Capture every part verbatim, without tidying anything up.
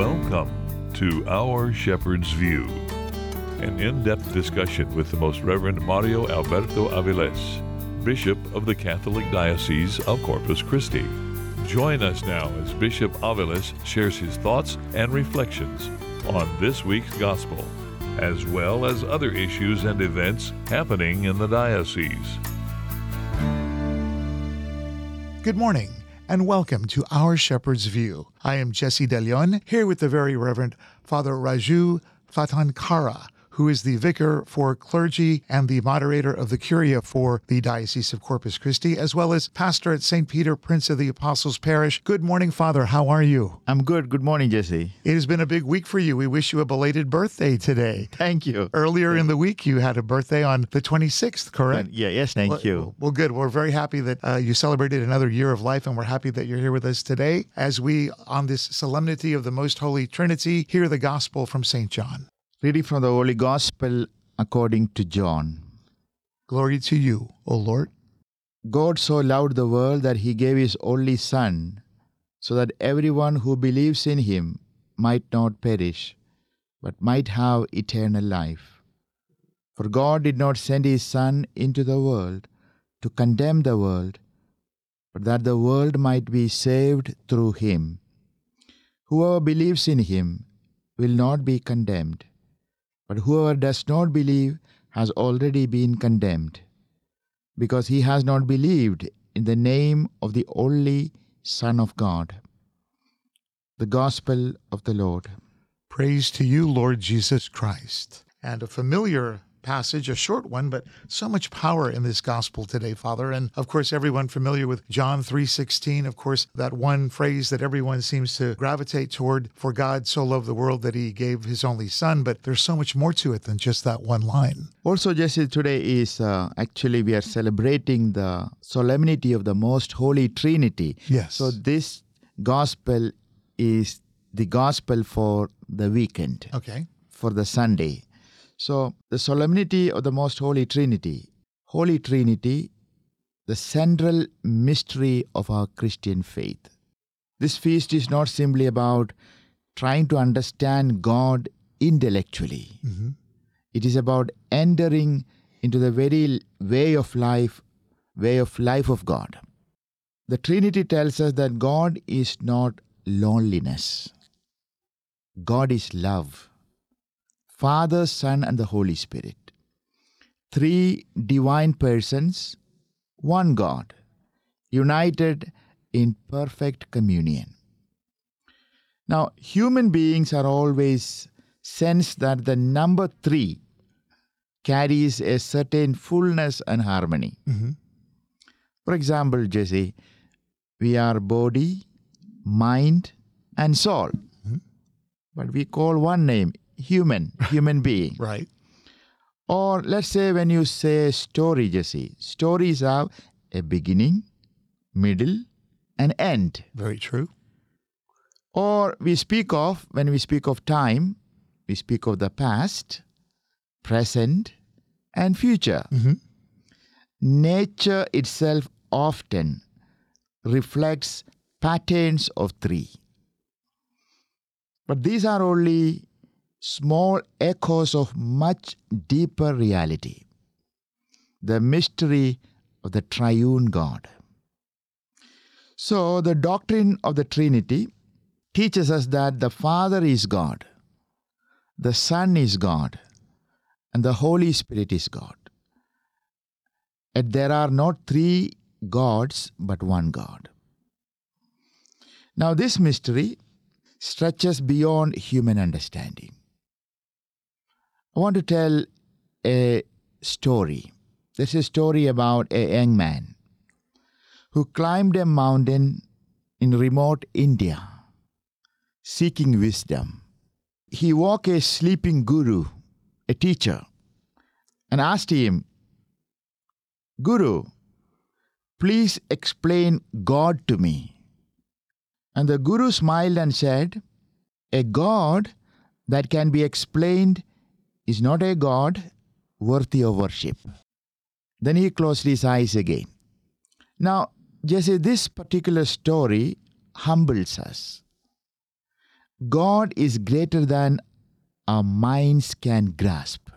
Welcome to Our Shepherd's View, an in-depth discussion with the Most Reverend Mario Alberto Aviles, Bishop of the Catholic Diocese of Corpus Christi. Join us now as Bishop Aviles shares his thoughts and reflections on this week's Gospel, as well as other issues and events happening in the diocese. Good morning, and welcome to Our Shepherd's View. I am Jesse De Leon, here with the Very Reverend Father Raju Fatankara, who is the Vicar for Clergy and the moderator of the Curia for the Diocese of Corpus Christi, as well as pastor at Saint Peter, Prince of the Apostles Parish. Good morning, Father. How are you? I'm good. Good morning, Jesse. It has been a big week for you. We wish you a belated birthday today. Thank you. Earlier in the week, you had a birthday on the twenty-sixth, correct? Yeah, yes, thank well, you. Well, good. We're very happy that uh, you celebrated another year of life, and we're happy that you're here with us today as we, on this solemnity of the Most Holy Trinity, hear the Gospel from Saint John. Reading from the Holy Gospel according to John. Glory to you, O Lord. God so loved the world that he gave his only Son, so that everyone who believes in him might not perish, but might have eternal life. For God did not send his Son into the world to condemn the world, but that the world might be saved through him. Whoever believes in him will not be condemned, but whoever does not believe has already been condemned, because he has not believed in the name of the only Son of God. The Gospel of the Lord. Praise to you, Lord Jesus Christ. And a familiar passage, a short one, but so much power in this gospel today, Father. And of course, everyone familiar with John three sixteen, of course, that one phrase that everyone seems to gravitate toward, for God so loved the world that he gave his only Son, but there's so much more to it than just that one line. Also, Jesse, today is uh, actually we are celebrating the solemnity of the Most Holy Trinity. Yes. So this gospel is the gospel for the weekend. Okay. For the Sunday. So, the solemnity of the Most Holy Trinity. Holy Trinity, the central mystery of our Christian faith. This feast is not simply about trying to understand God intellectually. Mm-hmm. It is about entering into the very way of life, way of life of God. The Trinity tells us that God is not loneliness. God is love. Father, Son, and the Holy Spirit. Three divine persons, one God, united in perfect communion. Now, human beings are always sensed that the number three carries a certain fullness and harmony. Mm-hmm. For example, Jesse, we are body, mind, and soul. Mm-hmm. But we call one name, human, human being. Right. Or let's say when you say story, Jesse, stories have a beginning, middle, and end. Very true. Or we speak of, when we speak of time, we speak of the past, present, and future. Mm-hmm. Nature itself often reflects patterns of three. But these are only small echoes of much deeper reality, the mystery of the triune God. So, the doctrine of the Trinity teaches us that the Father is God, the Son is God, and the Holy Spirit is God. And there are not three gods, but one God. Now, this mystery stretches beyond human understanding. I want to tell a story. This is a story about a young man who climbed a mountain in remote India, seeking wisdom. He woke a sleeping guru, a teacher, and asked him, "Guru, please explain God to me." And the guru smiled and said, "A God that can be explained is not a God worthy of worship." Then he closed his eyes again. Now, Jesse, this particular story humbles us. God is greater than our minds can grasp.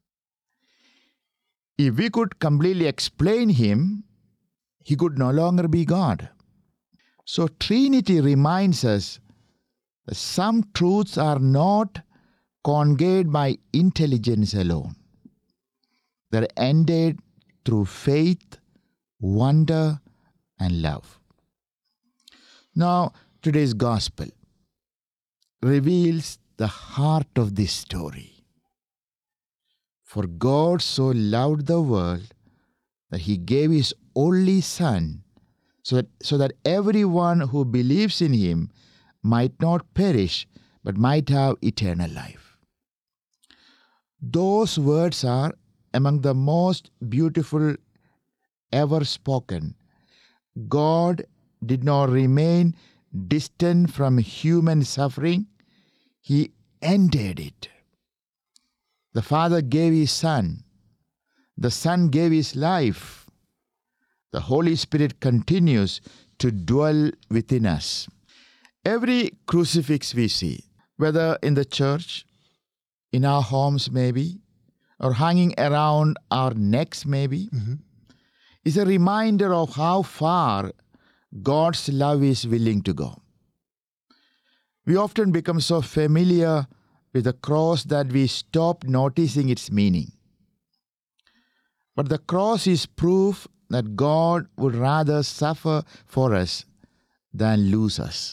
If we could completely explain Him, He could no longer be God. So Trinity reminds us that some truths are not conveyed by intelligence alone. They're ended through faith, wonder, and love. Now, today's gospel reveals the heart of this story. For God so loved the world that He gave His only Son, so that, so that everyone who believes in Him might not perish, but might have eternal life. Those words are among the most beautiful ever spoken. God did not remain distant from human suffering. He ended it. The Father gave His Son. The Son gave His life. The Holy Spirit continues to dwell within us. Every crucifix we see, whether in the church, in our homes maybe, or hanging around our necks maybe, mm-hmm. is a reminder of how far God's love is willing to go. We often become so familiar with the cross that we stop noticing its meaning. But the cross is proof that God would rather suffer for us than lose us.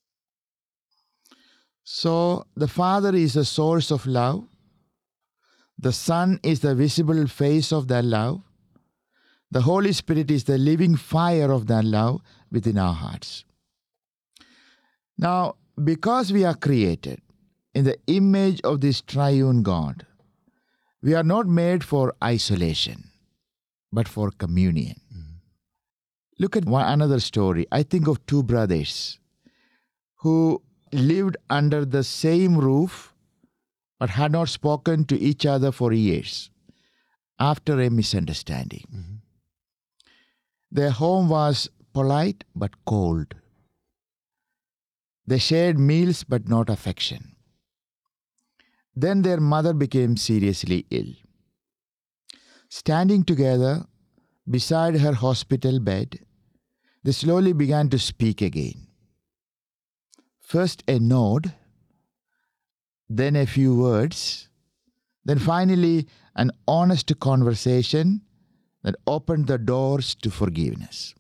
So the Father is the source of love. The Son is the visible face of that love. The Holy Spirit is the living fire of that love within our hearts. Now, because we are created in the image of this triune God, we are not made for isolation, but for communion. Mm-hmm. Look at one another story. I think of two brothers who lived under the same roof but had not spoken to each other for years after a misunderstanding. Mm-hmm. Their home was polite but cold. They shared meals but not affection. Then their mother became seriously ill. Standing together beside her hospital bed, they slowly began to speak again. First a nod, then a few words, then finally an honest conversation that opened the doors to forgiveness.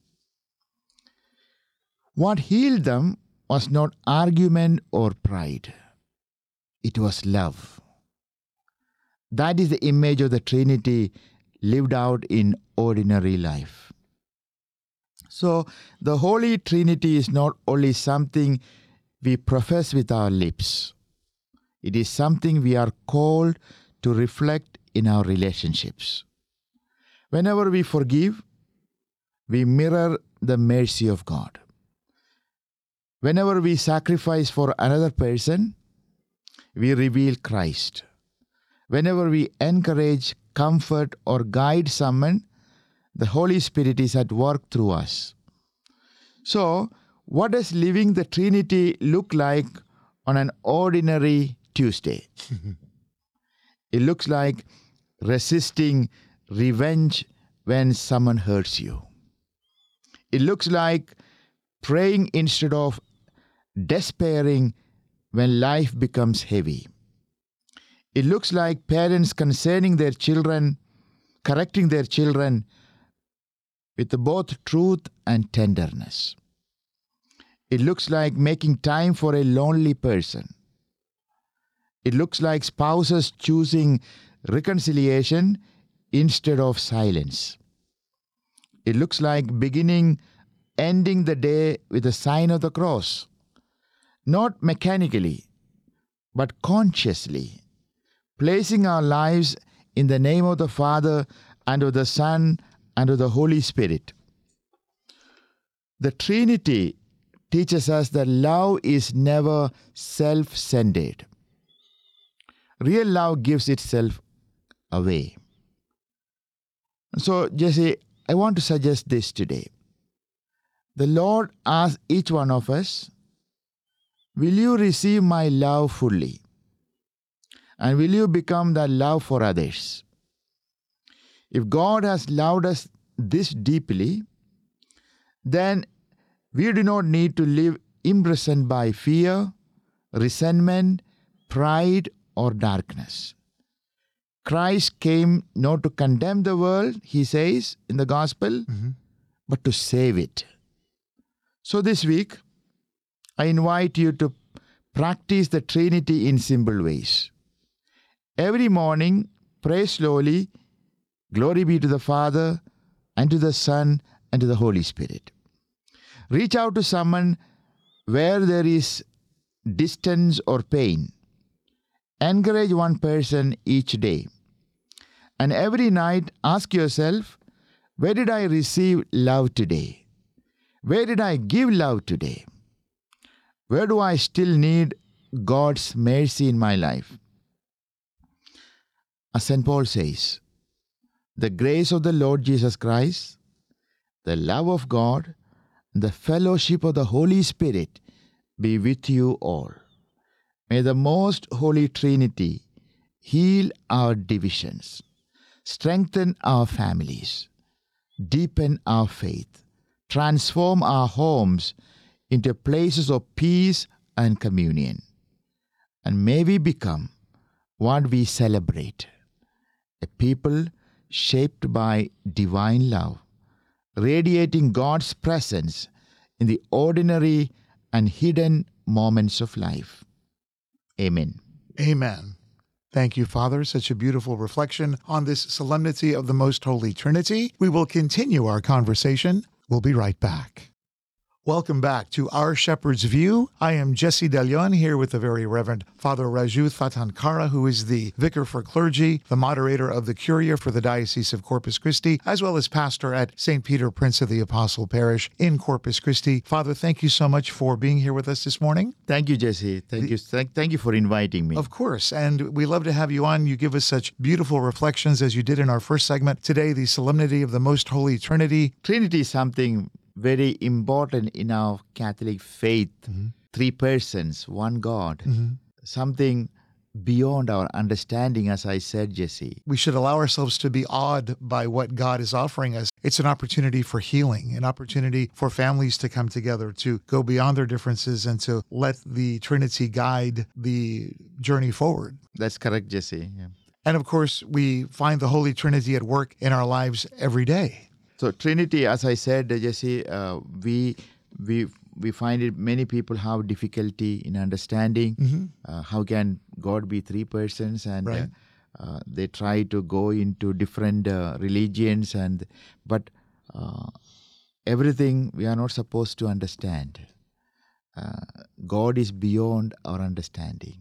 What healed them was not argument or pride. It was love. That is the image of the Trinity lived out in ordinary life. So the Holy Trinity is not only something we profess with our lips. It is something we are called to reflect in our relationships. Whenever we forgive, we mirror the mercy of God. Whenever we sacrifice for another person, we reveal Christ. Whenever we encourage, comfort, or guide someone, the Holy Spirit is at work through us. So, what does living the Trinity look like on an ordinary Tuesday? It looks like resisting revenge when someone hurts you. It looks like praying instead of despairing when life becomes heavy. It looks like parents concerning their children, correcting their children with both truth and tenderness. It looks like making time for a lonely person. It looks like spouses choosing reconciliation instead of silence. It looks like beginning, ending the day with a sign of the cross. Not mechanically, but consciously, placing our lives in the name of the Father and of the Son and of the Holy Spirit. The Trinity teaches us that love is never self-centered. Real love gives itself away. So, Jesse, I want to suggest this today. The Lord asks each one of us will you receive my love fully? And will you become that love for others? If God has loved us this deeply, then we do not need to live imprisoned by fear, resentment, pride, or darkness. Christ came not to condemn the world, he says in the gospel, mm-hmm. but to save it. So this week, I invite you to practice the Trinity in simple ways. Every morning, pray slowly, glory be to the Father, and to the Son, and to the Holy Spirit. Reach out to someone where there is distance or pain. Encourage one person each day. And every night, ask yourself, where did I receive love today? Where did I give love today? Where do I still need God's mercy in my life? As Saint Paul says, the grace of the Lord Jesus Christ, the love of God, and the fellowship of the Holy Spirit be with you all. May the most holy Trinity heal our divisions, strengthen our families, deepen our faith, transform our homes into places of peace and communion. And may we become what we celebrate, a people shaped by divine love, radiating God's presence in the ordinary and hidden moments of life. Amen. Amen. Thank you, Father. Such a beautiful reflection on this solemnity of the Most Holy Trinity. We will continue our conversation. We'll be right back. Welcome back to Our Shepherd's View. I am Jesse De Leon here with the Very Reverend Father Raju Thatankara, who is the Vicar for Clergy, the moderator of the Curia for the Diocese of Corpus Christi, as well as pastor at Saint Peter Prince of the Apostle Parish in Corpus Christi. Father, thank you so much for being here with us this morning. Thank you, Jesse. Thank the, you. Thank, thank you for inviting me. Of course, and we love to have you on. You give us such beautiful reflections as you did in our first segment. Today, the solemnity of the Most Holy Trinity. Trinity is something very important in our Catholic faith. Mm-hmm. Three persons, one God. Mm-hmm. Something beyond our understanding, as I said, Jesse. We should allow ourselves to be awed by what God is offering us. It's an opportunity for healing, an opportunity for families to come together, to go beyond their differences and to let the Trinity guide the journey forward. That's correct, Jesse. Yeah. And of course, we find the Holy Trinity at work in our lives every day. So Trinity, as I said, Jesse, uh, we we we find it many people have difficulty in understanding mm-hmm. uh, how can God be three persons, and right. uh, uh, they try to go into different uh, religions, and but uh, everything we are not supposed to understand. Uh, God is beyond our understanding.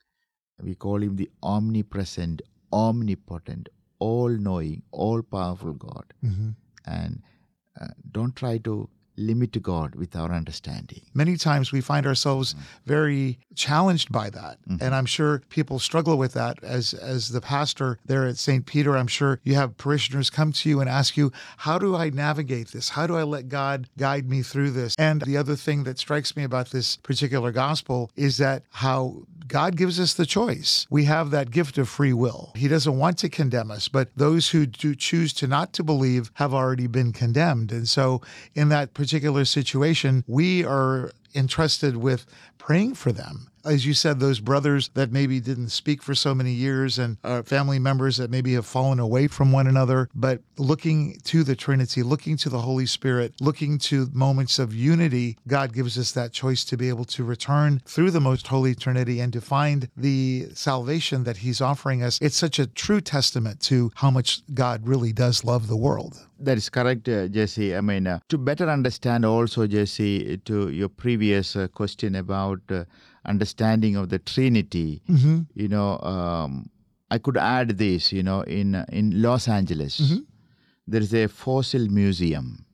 We call him the omnipresent, omnipotent, all-knowing, all-powerful God. Mm-hmm. And uh, don't try to limit God with our understanding. Many times we find ourselves mm-hmm. very challenged by that. Mm-hmm. And I'm sure people struggle with that. As as the pastor there at Saint Peter, I'm sure you have parishioners come to you and ask you, how do I navigate this? How do I let God guide me through this? And the other thing that strikes me about this particular gospel is that how God gives us the choice. We have that gift of free will. He doesn't want to condemn us, but those who do choose to not to believe have already been condemned. And so in that particular situation, we are entrusted with praying for them. As you said, those brothers that maybe didn't speak for so many years, and uh, family members that maybe have fallen away from one another, but looking to the Trinity, looking to the Holy Spirit, looking to moments of unity, God gives us that choice to be able to return through the Most Holy Trinity and to find the salvation that He's offering us. It's such a true testament to how much God really does love the world. That is correct, uh, Jesse. I mean, uh, to better understand also, Jesse, to your previous uh, question about uh, understanding of the Trinity, mm-hmm. you know, um, I could add this, you know, in uh, in Los Angeles, mm-hmm. there is a fossil museum.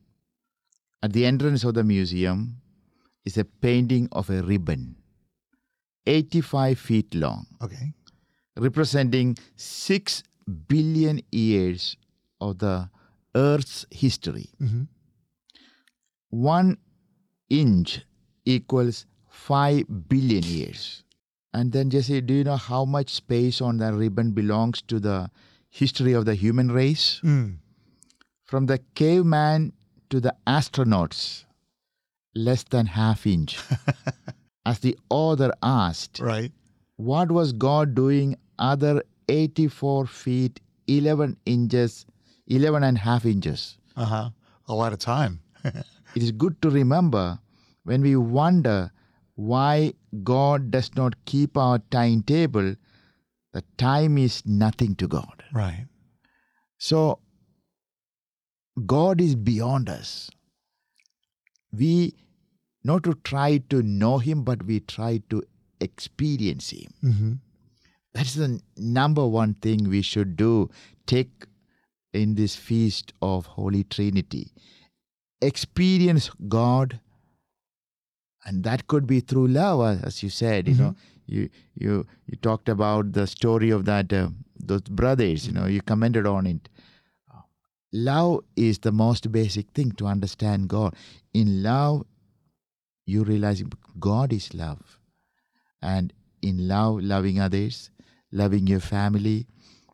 At the entrance of the museum is a painting of a ribbon, eighty-five feet long, okay, representing six billion years of the Earth's history. Mm-hmm. One inch equals five billion years. And then, Jesse, do you know how much space on that ribbon belongs to the history of the human race? Mm. From the caveman to the astronauts, less than half inch. As the author asked, Right. what was God doing other eighty-four feet, eleven inches, eleven and a half inches? Uh-huh. A lot of time. It is good to remember when we wonder why God does not keep our timetable, the time is nothing to God. Right. So, God is beyond us. We not to try to know Him, but we try to experience Him. Mm-hmm. That's the number one thing we should do. Take in this feast of Holy Trinity. Experience God, and that could be through love, as you said. You Mm-hmm. know, you you you talked about the story of that uh, those brothers. You know, you commented on it. Love is the most basic thing to understand God. In love, you realize God is love, and in love, loving others, loving your family,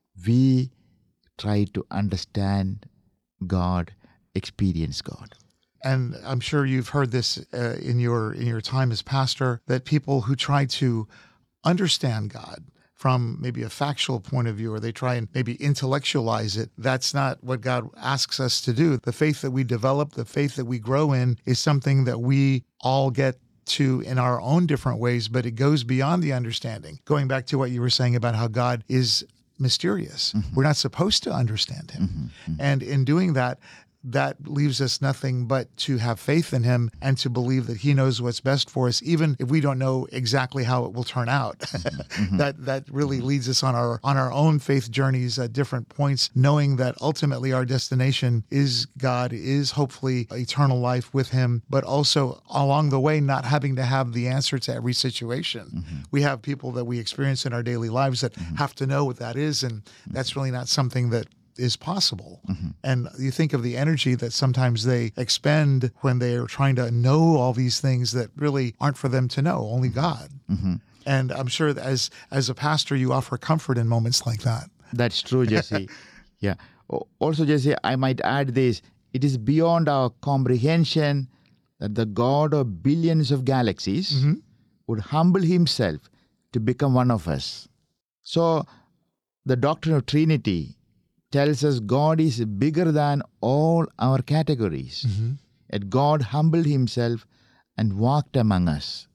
we try to understand God, experience God. And I'm sure you've heard this uh, in your in your time as pastor, that people who try to understand God from maybe a factual point of view, or they try and maybe intellectualize it, that's not what God asks us to do. The faith that we develop, the faith that we grow in, is something that we all get to in our own different ways, but it goes beyond the understanding. Going back to what you were saying about how God is mysterious. Mm-hmm. We're not supposed to understand Him. Mm-hmm. Mm-hmm. And in doing that, that leaves us nothing but to have faith in Him and to believe that He knows what's best for us, even if we don't know exactly how it will turn out. Mm-hmm. that that really leads us on our on our own faith journeys at different points, knowing that ultimately our destination is God, is hopefully eternal life with Him, but also along the way not having to have the answer to every situation. Mm-hmm. We have people that we experience in our daily lives that mm-hmm. have to know what that is, and that's really not something that is possible. Mm-hmm. And you think of the energy that sometimes they expend when they are trying to know all these things that really aren't for them to know, only God. Mm-hmm. And I'm sure that as as a pastor, you offer comfort in moments like that. That's true, Jesse. Yeah. Also, Jesse, I might add this. It is beyond our comprehension that the God of billions of galaxies mm-hmm. would humble Himself to become one of us. So, the doctrine of Trinity tells us God is bigger than all our categories. Mm-hmm. Yet God humbled Himself and walked among us.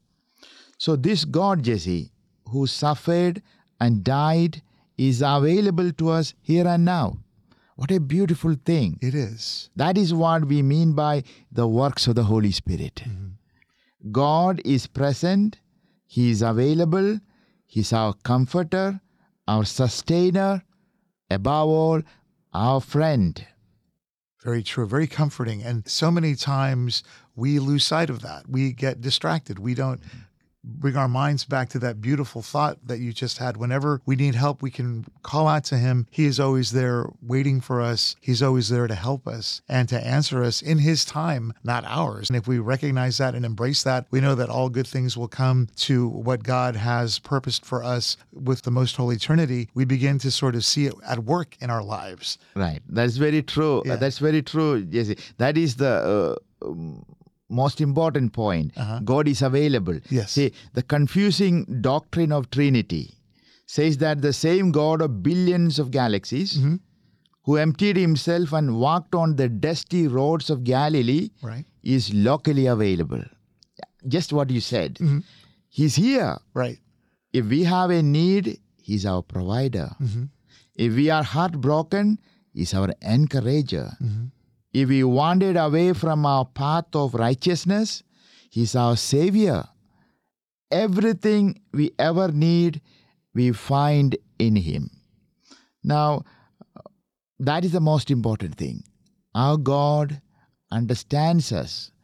So this God, Jesse, who suffered and died, is available to us here and now. What a beautiful thing. It is. That is what we mean by the works of the Holy Spirit. Mm-hmm. God is present. He is available. He's our comforter, our sustainer, above all, our friend. Very true, very comforting. And so many times we lose sight of that. We get distracted. We don't bring our minds back to that beautiful thought that you just had. Whenever we need help, we can call out to Him. He is always there waiting for us. He's always there to help us and to answer us in His time, not ours. And if we recognize that and embrace that, we know that all good things will come to what God has purposed for us with the Most Holy Trinity. We begin to sort of see it at work in our lives. Right. That's very true. Yeah. That's very true, Jesse. That is the... Uh, um, most important point. Uh-huh. God is available. Yes. See, the confusing doctrine of Trinity says that the same God of billions of galaxies mm-hmm. who emptied Himself and walked on the dusty roads of Galilee right. is locally available. Just what you said. Mm-hmm. He's here. Right. If we have a need, He's our provider. Mm-hmm. If we are heartbroken, He's our encourager. Mm-hmm. If we wandered away from our path of righteousness, He's our Savior. Everything we ever need, we find in Him. Now, that is the most important thing. Our God understands us.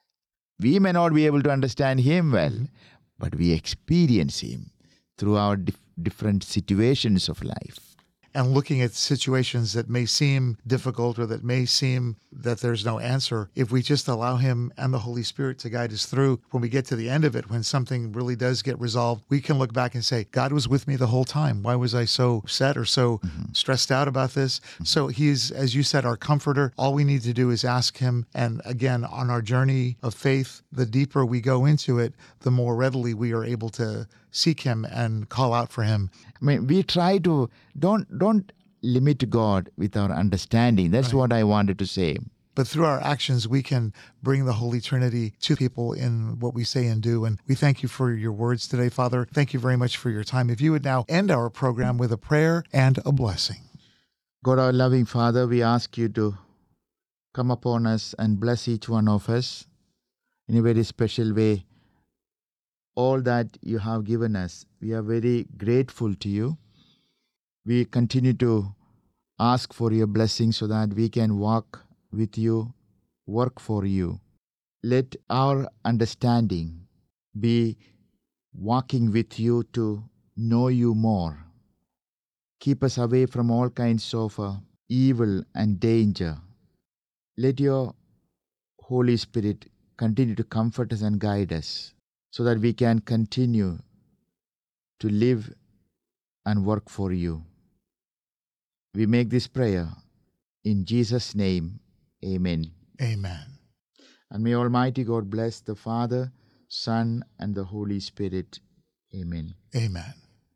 We may not be able to understand Him well, mm-hmm. but we experience Him through our dif- different situations of life. and looking at situations that may seem difficult or that may seem that there's no answer, if we just allow Him and the Holy Spirit to guide us through, when we get to the end of it, when something really does get resolved, we can look back and say, God was with me the whole time. Why was I so upset or so mm-hmm. stressed out about this? Mm-hmm. So He's, as you said, our comforter. All we need to do is ask Him. And again, on our journey of faith, the deeper we go into it, the more readily we are able to seek Him and call out for Him. I mean, we try to, don't don't limit God with our understanding. That's right. What I wanted to say. But through our actions, we can bring the Holy Trinity to people in what we say and do. And we thank you for your words today, Father. Thank you very much for your time. If you would now end our program with a prayer and a blessing. God, our loving Father, we ask you to come upon us and bless each one of us in a very special way. All that you have given us, we are very grateful to you. We continue to ask for your blessing so that we can walk with you, work for you. Let our understanding be walking with you to know you more. Keep us away from all kinds of uh, evil and danger. Let your Holy Spirit continue to comfort us and guide us so that we can continue to live and work for you. We make this prayer in Jesus' name. Amen. Amen. And may Almighty God bless the Father, Son, and the Holy Spirit. Amen. Amen.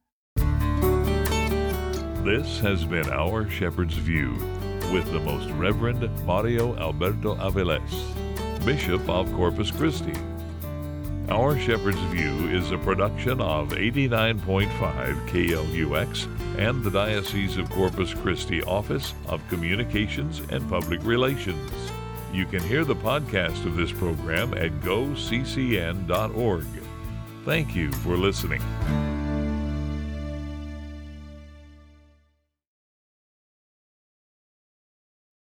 This has been Our Shepherd's View with the Most Reverend Mario Alberto Aviles, Bishop of Corpus Christi. Our Shepherd's View is a production of eighty-nine point five K L U X and the Diocese of Corpus Christi Office of Communications and Public Relations. You can hear the podcast of this program at go c c n dot org. Thank you for listening.